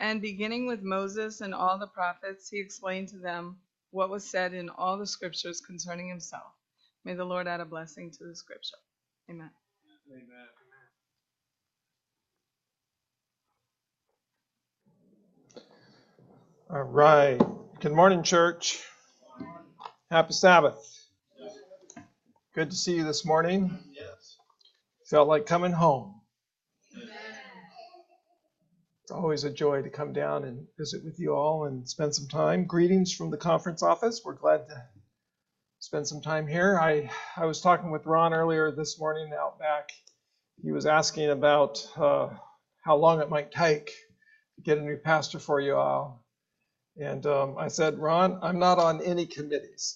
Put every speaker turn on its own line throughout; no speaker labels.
And beginning with Moses and all the prophets, he explained to them what was said in all the scriptures concerning himself. May the Lord add a blessing to the scripture. Amen.
Amen. All right. Good morning, church. Happy Sabbath. Good to see you this morning. Yes. Felt like coming home. It's always a joy to come down and visit with you all and spend some time. Greetings from the conference office. We're glad to spend some time here. I was talking with Ron earlier this morning out back. He was asking about how long it might take to get a new pastor for you all. And I said, Ron, I'm not on any committees.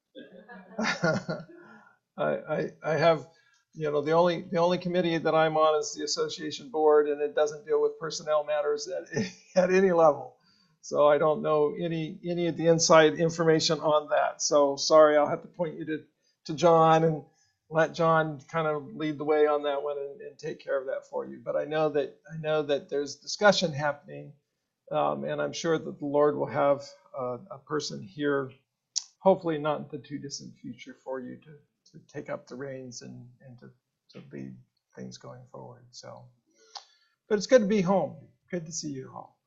I have, the only committee that I'm on is the association board, and it doesn't deal with personnel matters at any level. So I don't know any of the inside information on that. So sorry, I'll have to point you to John and let John kind of lead the way on that one and take care of that for you. But I know that there's discussion happening, and I'm sure that the Lord will have a person here, hopefully not in the too distant future, for you to take up the reins and to lead things going forward. So, but it's good to be home. Good to see you all.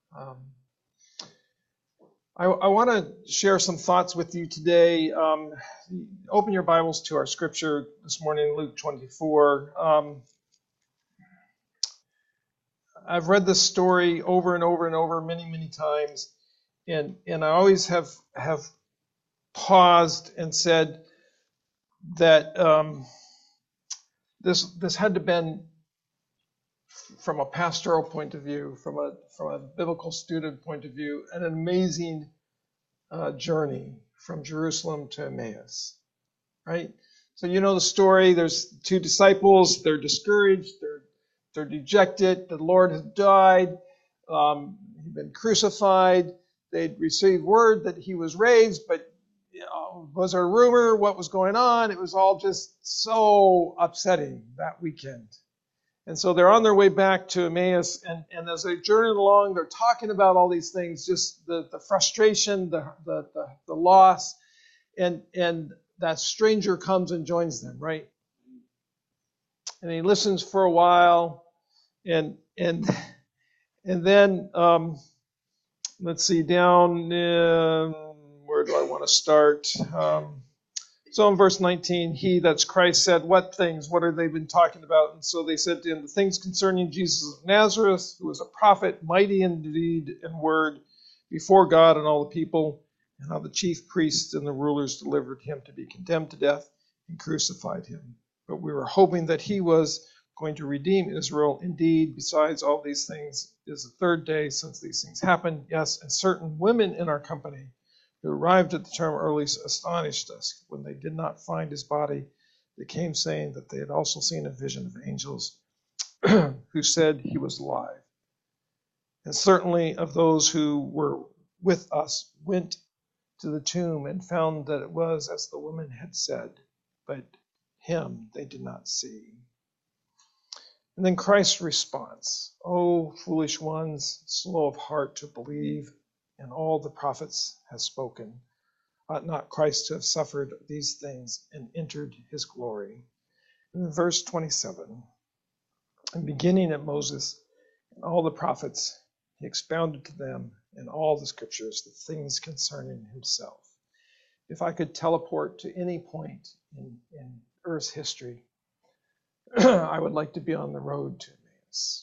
I want to share some thoughts with you today. Open your Bibles to our scripture this morning, Luke 24. I've read this story over and over and over many times, and I always have paused and said that this had to been, from a pastoral point of view, from a biblical student point of view, an amazing journey from Jerusalem to Emmaus, right? So you know the story. There's two disciples. They're discouraged. They're dejected. The Lord has died. He'd been crucified. They'd received word that he was raised, but was there a rumor? What was going on? It was all just so upsetting that weekend. And so they're on their way back to Emmaus, and as they journey along, they're talking about all these things, just the frustration, the loss, and that stranger comes and joins them, right? And he listens for a while, and then let's see, down where do I want to start? So in verse 19, he, that's Christ, said, what things? What have they been talking about? And so they said to him, the things concerning Jesus of Nazareth, who was a prophet, mighty in deed and word before God and all the people, and how the chief priests and the rulers delivered him to be condemned to death and crucified him. But we were hoping that he was going to redeem Israel. Indeed, besides all these things, it is the third day since these things happened. Yes, and certain women in our company who arrived at the term early astonished us. When they did not find his body, they came saying that they had also seen a vision of angels who said he was alive. And certainly of those who were with us went to the tomb and found that it was as the woman had said, but him they did not see. And then Christ's response, O foolish ones, slow of heart to believe, and all the prophets have spoken. Ought not Christ to have suffered these things and entered his glory? In verse 27, and beginning at Moses and all the prophets, he expounded to them in all the scriptures the things concerning himself. If I could teleport to any point in Earth's history, I would like to be on the road to Emmaus.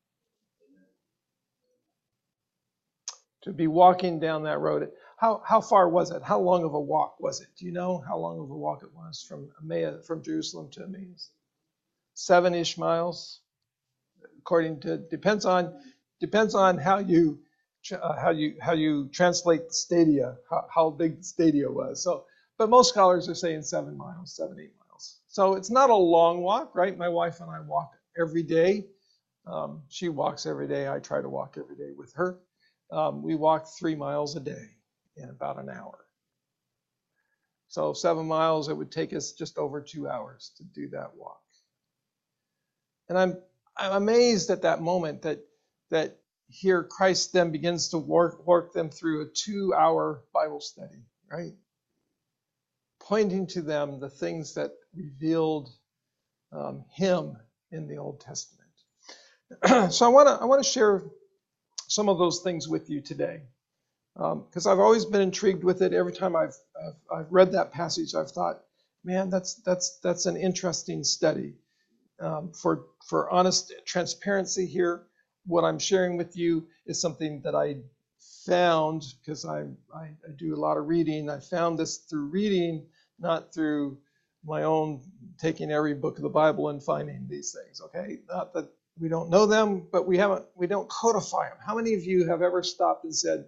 To be walking down that road. How far was it? How long of a walk was it? Do you know how long of a walk it was from Jerusalem to Emmaus? 7-ish miles. According to depends on how you translate the stadia, how big the stadia was. So, but most scholars are saying 7 miles, 7, 8 miles. So it's not a long walk, right? My wife and I walk every day. She walks every day. I try to walk every day with her. We walk 3 miles a day in about an hour. So 7 miles, it would take us just over 2 hours to do that walk. And I'm amazed at that moment that here Christ then begins to work them through a 2-hour Bible study, right? Pointing to them the things that revealed him in the Old Testament. So I want to share some of those things with you today, because I've always been intrigued with it. Every time I've read that passage, I've thought, man, that's an interesting study. For honest transparency here, what I'm sharing with you is something that I found, because I do a lot of reading. I found this through reading, not through my own taking every book of the Bible and finding these things. Okay, not that we don't know them, but we don't codify them. How many of you have ever stopped and said,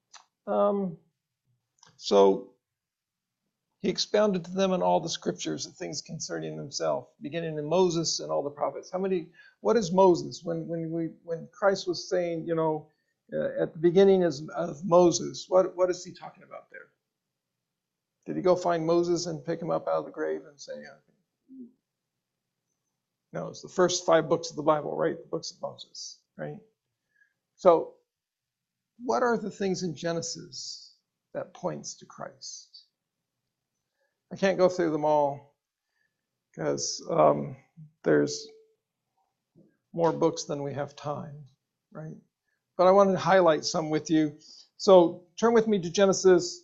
so he expounded to them in all the scriptures the things concerning himself, beginning in Moses and all the prophets. What is Moses? When Christ was saying, at the beginning of Moses, what is he talking about there? Did he go find Moses and pick him up out of the grave and say, okay? No, it's the first 5 books of the Bible, right? The books of Moses, right? So what are the things in Genesis that points to Christ? I can't go through them all because there's more books than we have time, right? But I wanted to highlight some with you. So turn with me to Genesis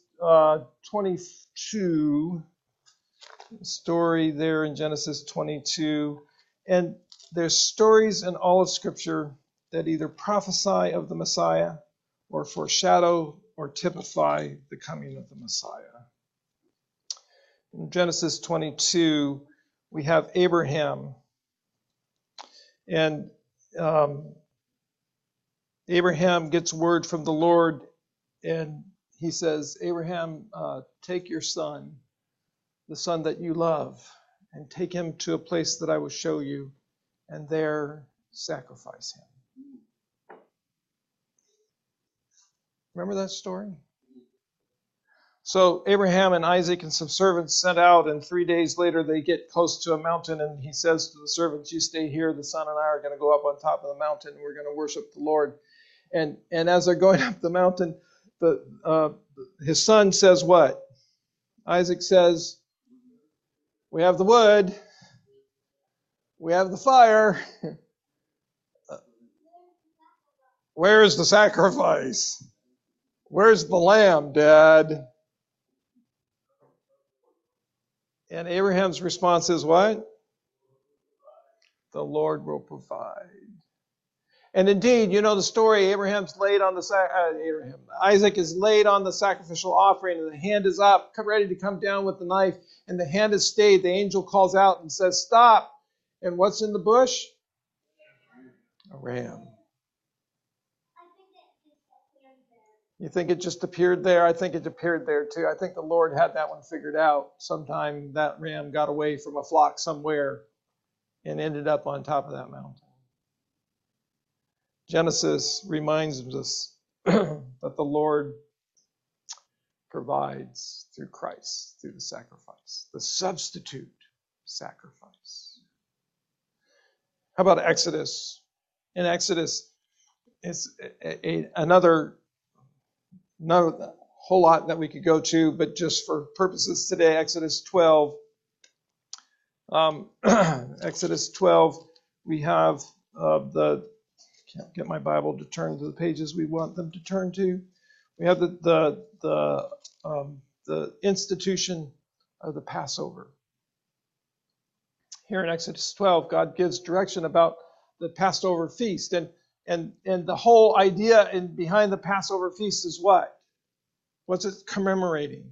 22, story there in Genesis 22. And there's stories in all of Scripture that either prophesy of the Messiah or foreshadow or typify the coming of the Messiah. In Genesis 22, we have Abraham. And Abraham gets word from the Lord, and he says, Abraham, take your son, the son that you love, and take him to a place that I will show you, and there sacrifice him. Remember that story? So Abraham and Isaac and some servants set out, and 3 days later they get close to a mountain, and he says to the servants, you stay here, the son and I are going to go up on top of the mountain, and we're going to worship the Lord. And as they're going up the mountain, his son says what? Isaac says, we have the wood, we have the fire. Where's the sacrifice? Where's the lamb, Dad? And Abraham's response is what? The Lord will provide. And indeed, you know the story. Isaac is laid on the sacrificial offering, and the hand is up, ready to come down with the knife, and the hand is stayed. The angel calls out and says, stop. And what's in the bush? A ram. You think it just appeared there? I think it appeared there too. I think the Lord had that one figured out. Sometime that ram got away from a flock somewhere and ended up on top of that mountain. Genesis reminds us that the Lord provides through Christ, through the sacrifice, the substitute sacrifice. How about Exodus? In Exodus, it's another, not a whole lot that we could go to, but just for purposes today, Exodus 12. Exodus 12, we have can't get my Bible to turn to the pages we want them to turn to. We have the institution of the Passover. Here in Exodus 12, God gives direction about the Passover feast, and the whole idea behind the Passover feast is what? What's it commemorating?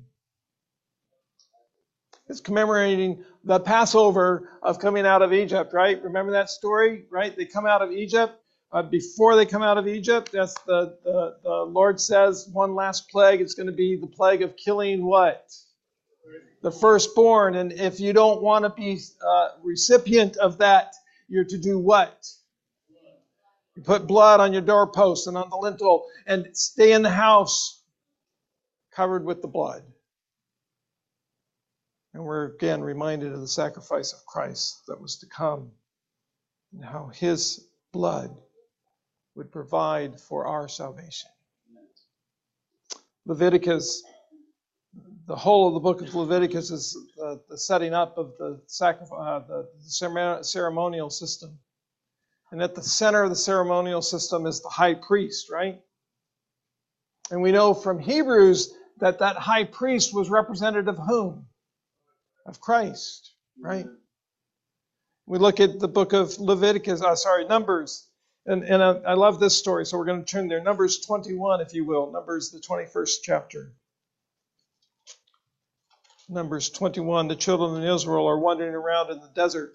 It's commemorating the Passover of coming out of Egypt, right? Remember that story, right? They come out of Egypt. Before they come out of Egypt, that's the Lord says one last plague. It's going to be the plague of killing what? The firstborn. And if you don't want to be recipient of that, you're to do what? You put blood on your doorpost and on the lintel and stay in the house covered with the blood. And we're again reminded of the sacrifice of Christ that was to come and how his blood would provide for our salvation. Leviticus, the whole of the book of Leviticus is the setting up of the ceremonial system. And at the center of the ceremonial system is the high priest, right? And we know from Hebrews that high priest was representative of whom? Of Christ, right? We look at the book of Numbers. And I love this story, so we're going to turn there. Numbers 21, if you will. Numbers, the 21st chapter. Numbers 21, the children of Israel are wandering around in the desert.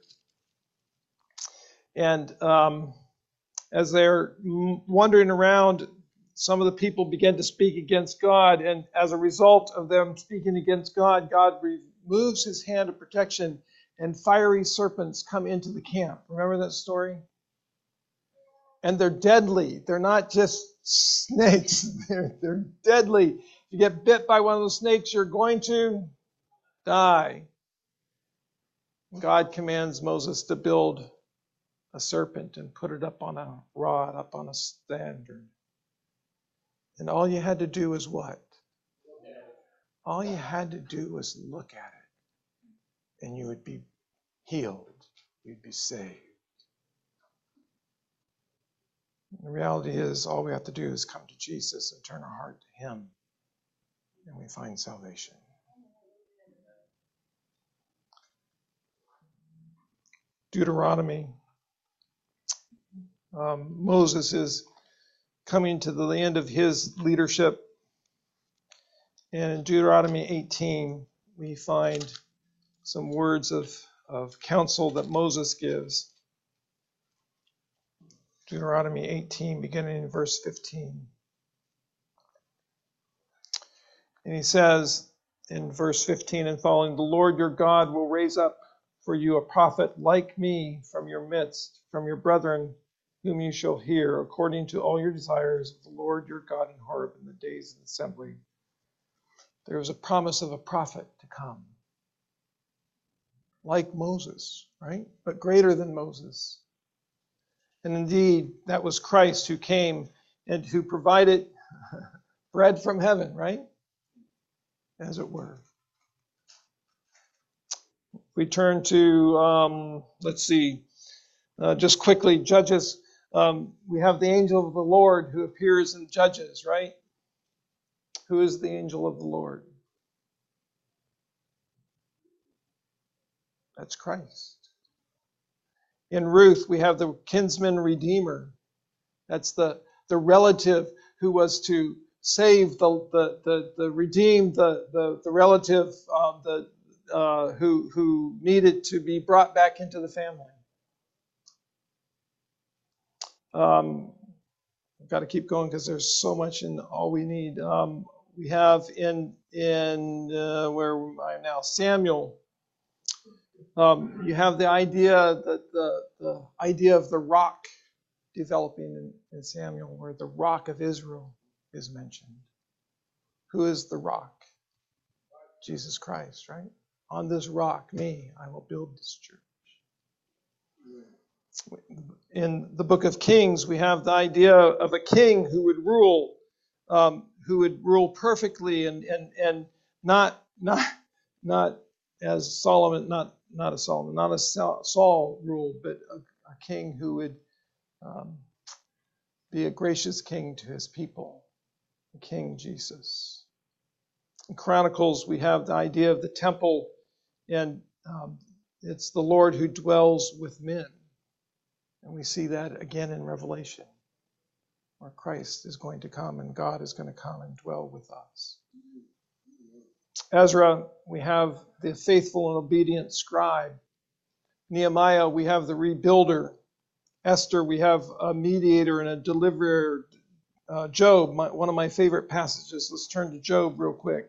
And as they're wandering around, some of the people begin to speak against God. And as a result of them speaking against God, God removes his hand of protection and fiery serpents come into the camp. Remember that story? And they're deadly. They're not just snakes. They're deadly. If you get bit by one of those snakes, you're going to die. God commands Moses to build a serpent and put it up on a rod, up on a standard. And all you had to do was what? All you had to do was look at it, and you would be healed. You'd be saved. The reality is, all we have to do is come to Jesus and turn our heart to him, and we find salvation. Deuteronomy. Moses is coming to the end of his leadership. And in Deuteronomy 18, we find some words of counsel that Moses gives. Deuteronomy 18, beginning in verse 15. And he says in verse 15 and following, "The Lord your God will raise up for you a prophet like me from your midst, from your brethren, whom you shall hear, according to all your desires of the Lord your God in Horeb in the days of the assembly." There was a promise of a prophet to come. Like Moses, right? But greater than Moses. And indeed, that was Christ who came and who provided bread from heaven, right? As it were. We turn to, just quickly, Judges. We have the angel of the Lord who appears in Judges, right? Who is the angel of the Lord? That's Christ. In Ruth, we have the kinsman redeemer. That's the relative who was to save the redeemed, the relative who needed to be brought back into the family. I've got to keep going because there's so much in all we need. We have in where am I now? Samuel. You have the idea that the idea of the rock developing in Samuel, where the rock of Israel is mentioned. Who is the rock? Jesus Christ, right? On this rock, me, I will build this church. In the book of Kings, we have the idea of a king who would rule perfectly and not as Solomon, not as Saul ruled, but a king who would be a gracious king to his people, King Jesus. In Chronicles, we have the idea of the temple, and it's the Lord who dwells with men. And we see that again in Revelation, where Christ is going to come and God is going to come and dwell with us. Ezra, we have the faithful and obedient scribe. Nehemiah, we have the rebuilder. Esther, we have a mediator and a deliverer. Job, one of my favorite passages. Let's turn to Job real quick.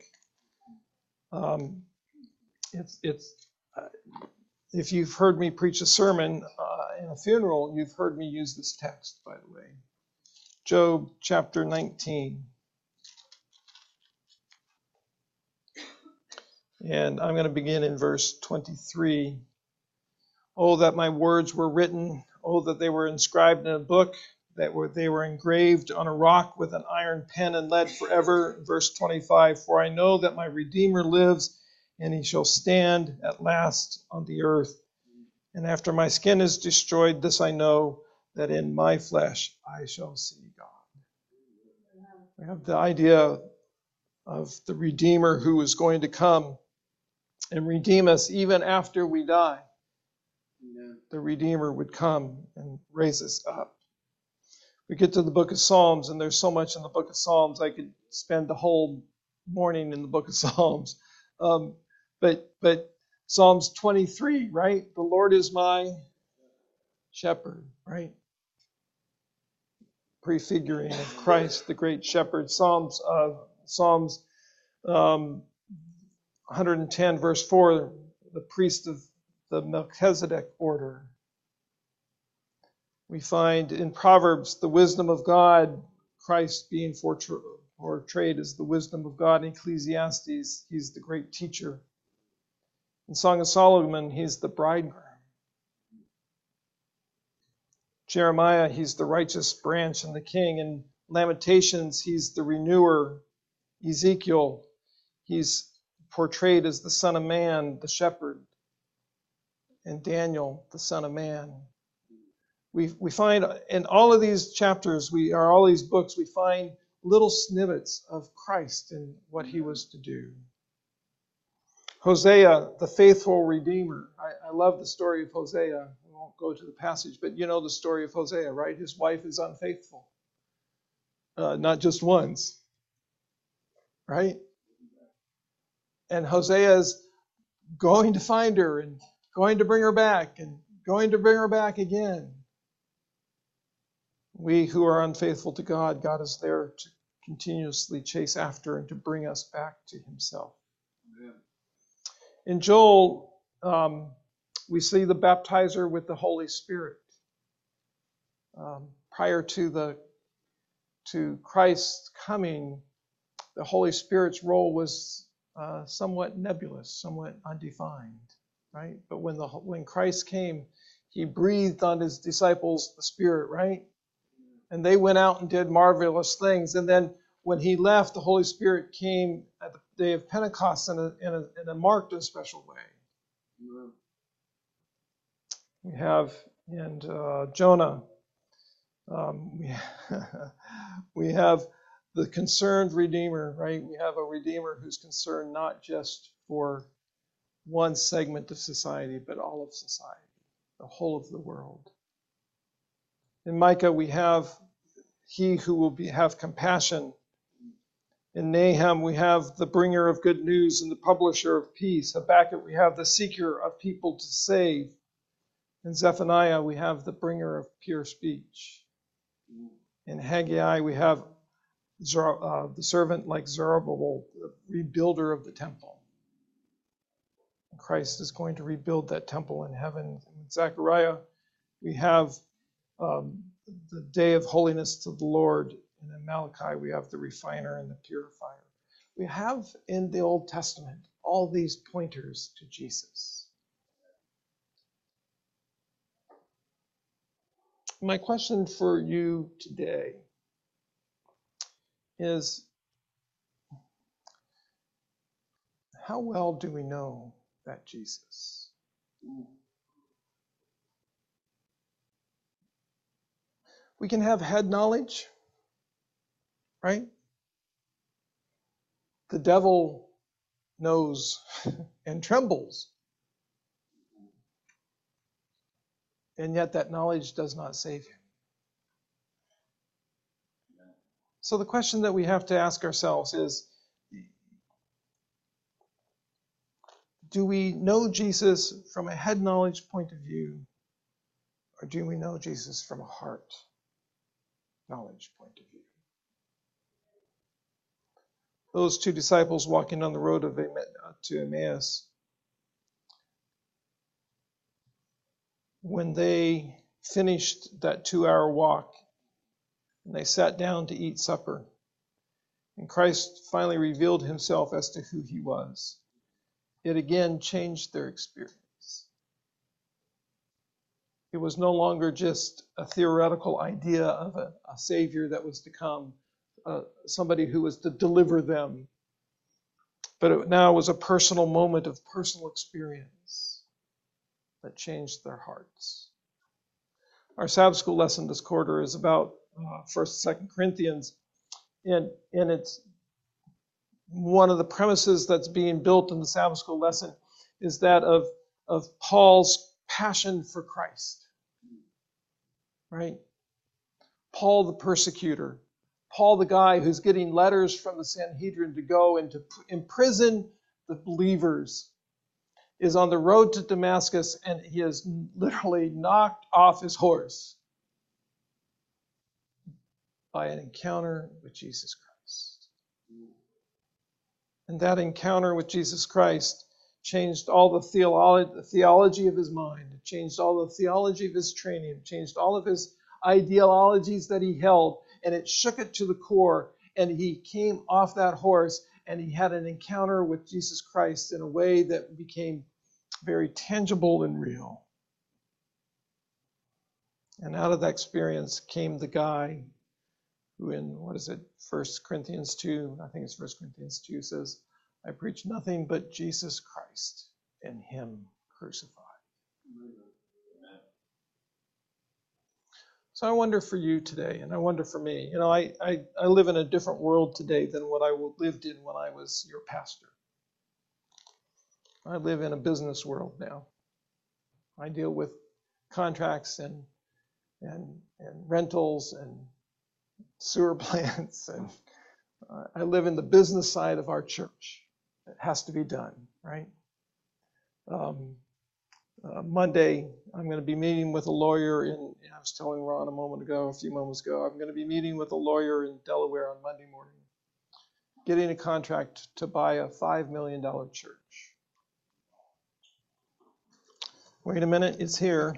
If you've heard me preach a sermon in a funeral, you've heard me use this text, by the way. Job chapter 19. And I'm going to begin in verse 23. Oh, that my words were written. Oh, that they were inscribed in a book, they were engraved on a rock with an iron pen and lead forever. Verse 25, for I know that my Redeemer lives, and he shall stand at last on the earth. And after my skin is destroyed, this I know, that in my flesh I shall see God. We have the idea of the Redeemer who is going to come and redeem us even after we die. The Redeemer would come and raise us up. We get to the book of Psalms, and there's so much in the book of Psalms. I could spend the whole morning in the book of Psalms. But Psalms 23, right? The Lord is my shepherd, right? Prefiguring of Christ, the great shepherd. Psalms 110, verse 4, the priest of the Melchizedek order. We find in Proverbs the wisdom of God, Christ being portrayed as the wisdom of God. In Ecclesiastes, he's the great teacher. In Song of Solomon, he's the bridegroom. Jeremiah, he's the righteous branch and the king. In Lamentations, he's the renewer. Ezekiel, he's portrayed as the Son of Man, the shepherd. And Daniel, the Son of Man. We find in all of these chapters, all these books, we find little snippets of Christ and what he was to do. Hosea, the faithful redeemer. I love the story of Hosea. I won't go to the passage, but you know the story of Hosea, right? His wife is unfaithful. Not just once, right? And Hosea is going to find her and going to bring her back and going to bring her back again. We who are unfaithful to God, God is there to continuously chase after and to bring us back to himself. Amen. In Joel, we see the baptizer with the Holy Spirit. Prior to Christ's coming, the Holy Spirit's role was somewhat nebulous, somewhat undefined, right? But when Christ came, he breathed on his disciples the Spirit, right? And they went out and did marvelous things. And then when he left, the Holy Spirit came at the day of Pentecost in a marked and special way. Amen. We have in Jonah, we have the concerned Redeemer, right? We have a Redeemer who's concerned not just for one segment of society, but all of society, the whole of the world. In Micah, we have he who will have compassion. In Nahum, we have the bringer of good news and the publisher of peace. Habakkuk, we have the seeker of people to save. In Zephaniah, we have the bringer of pure speech. In Haggai, we have the servant like Zerubbabel, the rebuilder of the temple. Christ is going to rebuild that temple in heaven. In Zechariah, we have the day of holiness to the Lord. And in Malachi, we have the refiner and the purifier. We have in the Old Testament all these pointers to Jesus. My question for you today is, how well do we know that Jesus? We can have head knowledge, right? The devil knows and trembles. And yet that knowledge does not save him. So the question that we have to ask ourselves is, do we know Jesus from a head knowledge point of view, or do we know Jesus from a heart knowledge point of view? Those two disciples walking on the road to Emmaus, when they finished that 2-hour walk and they sat down to eat supper, and Christ finally revealed himself as to who he was, it again changed their experience. It was no longer just a theoretical idea of a Savior that was to come, somebody who was to deliver them. But it now was a personal moment of personal experience that changed their hearts. Our Sabbath school lesson this quarter is about 1st and 2nd Corinthians. And it's one of the premises that's being built in the Sabbath school lesson is that of Paul's passion for Christ. Right? Paul the persecutor. Paul the guy who's getting letters from the Sanhedrin to go and to imprison the believers is on the road to Damascus, and he is literally knocked off his horse by an encounter with Jesus Christ. And that encounter with Jesus Christ changed all the theology of his mind. It changed all the theology of his training. It changed all of his ideologies that he held, and it shook it to the core. And he came off that horse, and he had an encounter with Jesus Christ in a way that became very tangible and real. And out of that experience came the guy who in, 1 Corinthians 2, I think it's 1 Corinthians 2 says, I preach nothing but Jesus Christ and him crucified. So I wonder for you today, and I wonder for me. You know, I live in a different world today than what I lived in when I was your pastor. I live in a business world now. I deal with contracts and rentals and sewer plants, and I live in the business side of our church. It has to be done, right? Monday, I'm going to be meeting with a lawyer I was telling Ron a few moments ago, I'm going to be meeting with a lawyer in Delaware on Monday morning, getting a contract to buy a $5 million church. Wait a minute, it's here.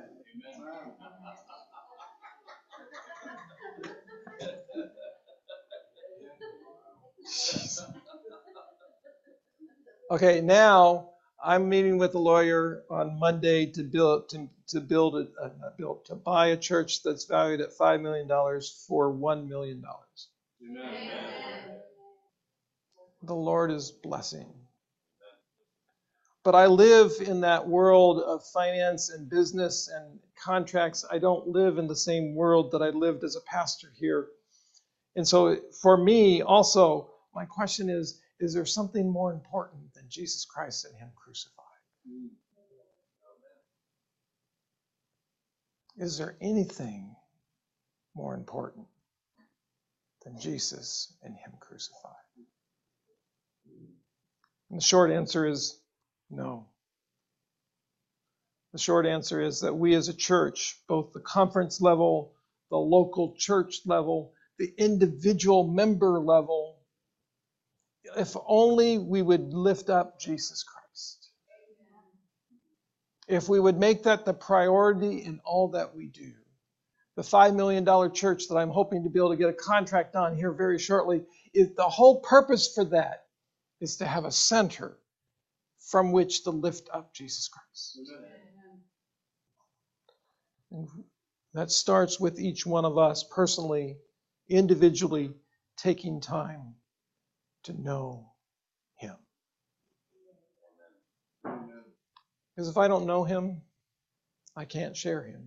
Okay, now I'm meeting with a lawyer on Monday to buy a church that's valued at $5 million for $1 million. Amen. The Lord is blessing. But I live in that world of finance and business and contracts. I don't live in the same world that I lived as a pastor here. And so for me also, my question is there something more important than Jesus Christ and him crucified? Is there anything more important than Jesus and him crucified? And the short answer is no. The short answer is that we as a church, both the conference level, the local church level, the individual member level, if only we would lift up Jesus Christ. If we would make that the priority in all that we do. The $5 million church that I'm hoping to be able to get a contract on here very shortly, the whole purpose for that is to have a center from which to lift up Jesus Christ. And that starts with each one of us personally, individually, taking time to know him. Because if I don't know him, I can't share him.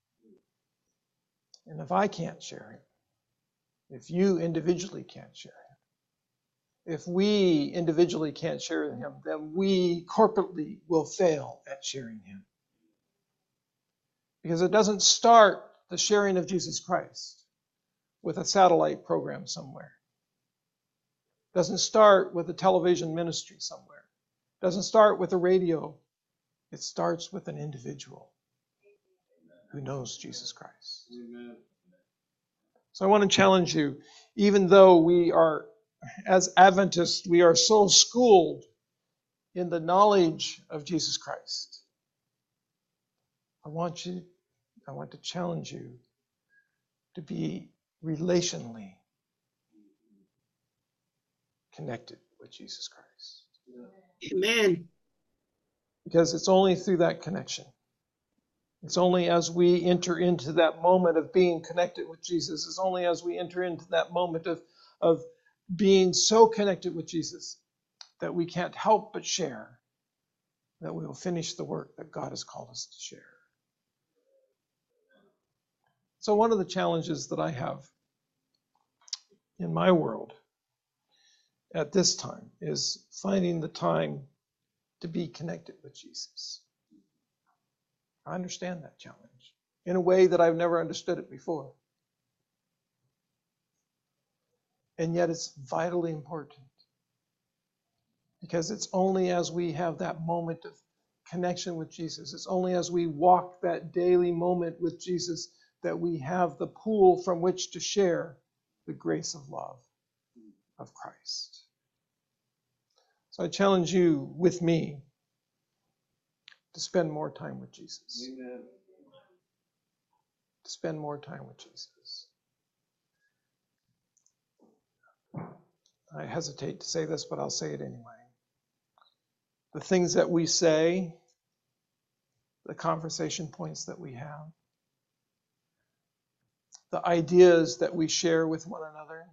And if I can't share him, if you individually can't share him, if we individually can't share him, then we corporately will fail at sharing him. Because it doesn't start the sharing of Jesus Christ with a satellite program somewhere. It doesn't start with a television ministry somewhere. It doesn't start with a radio. It starts with an individual who knows Jesus Christ. Amen. So I want to challenge you, even though we are, as Adventists, we are so schooled in the knowledge of Jesus Christ. I want to challenge you to be relationally connected with Jesus Christ.
Amen.
Because it's only through that connection It's only as we enter into that moment of being connected with Jesus, it's only as we enter into that moment of being so connected with Jesus that we can't help but share, that we will finish the work that God has called us to share. So one of the challenges that I have in my world at this time is finding the time to be connected with Jesus. I understand that challenge in a way that I've never understood it before. And yet it's vitally important, because it's only as we have that moment of connection with Jesus, it's only as we walk that daily moment with Jesus that we have the pool from which to share the grace of love of Christ. So I challenge you with me to spend more time with Jesus.
Amen.
To spend more time with Jesus. I hesitate to say this, but I'll say it anyway. The things that we say, the conversation points that we have, the ideas that we share with one another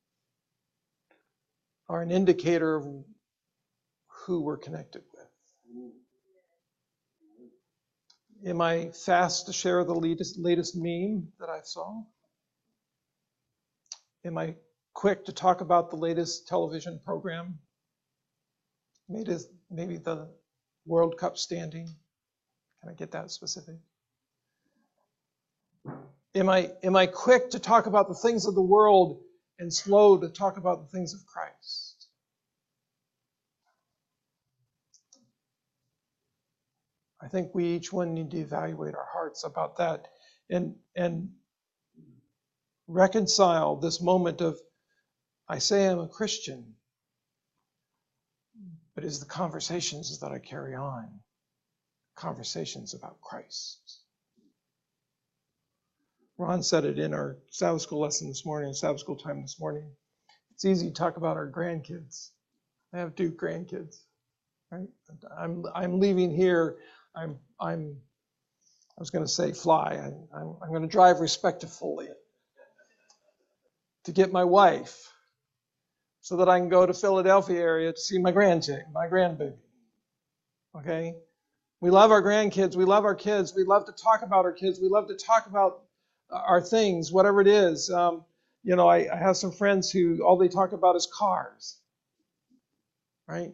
are an indicator of who we're connected with. Am I fast to share the latest meme that I saw? Am I quick to talk about the latest television program? Maybe the World Cup standing? Can I get that specific? Am I quick to talk about the things of the world and slow to talk about the things of Christ? I think we each one need to evaluate our hearts about that and reconcile this moment of, I say I'm a Christian, but is the conversations that I carry on conversations about Christ? Ron said it in our Sabbath school lesson this morning, Sabbath school time this morning. It's easy to talk about our grandkids. I have 2 grandkids, right? I'm leaving here. I was going to say fly. I'm going to drive respectfully to get my wife so that I can go to Philadelphia area to see my grandbaby. Okay? We love our grandkids. We love our kids. We love to talk about our kids. We love to talk about our things, whatever it is. I have some friends who all they talk about is cars, right?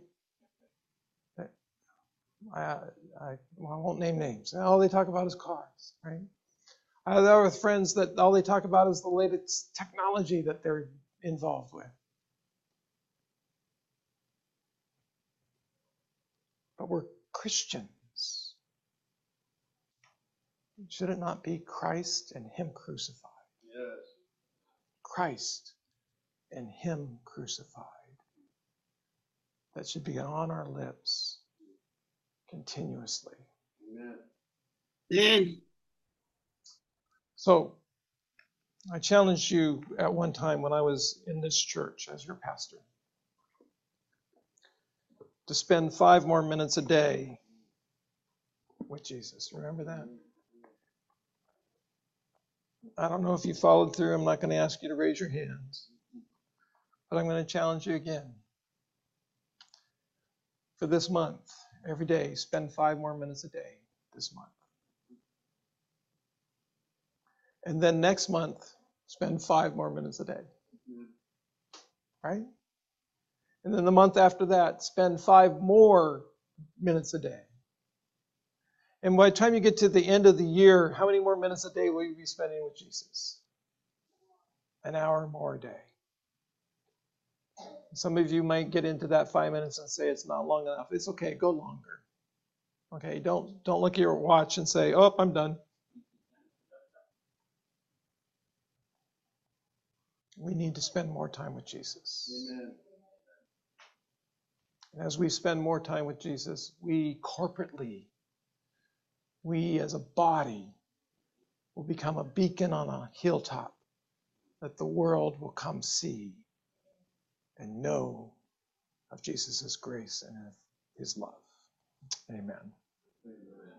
I won't name names. All they talk about is cars, right? I have other friends that all they talk about is the latest technology that they're involved with. But we're Christians. Should it not be Christ and Him crucified?
Yes.
Christ and Him crucified. That should be on our lips continuously.
Amen.
So, I challenged you at one time when I was in this church as your pastor to spend 5 more minutes a day with Jesus. Remember that? I don't know if you followed through. I'm not going to ask you to raise your hands. But I'm going to challenge you again. For this month, every day, spend 5 more minutes a day this month. And then next month, spend 5 more minutes a day. Right? And then the month after that, spend 5 more minutes a day. And by the time you get to the end of the year, how many more minutes a day will you be spending with Jesus? An hour more a day. Some of you might get into that 5 minutes and say it's not long enough. It's okay, go longer. Okay, don't look at your watch and say, oh, I'm done. We need to spend more time with Jesus.
Amen.
And as we spend more time with Jesus, we corporately, we as a body, will become a beacon on a hilltop that the world will come see and know of Jesus' grace and of His love. Amen.
Amen.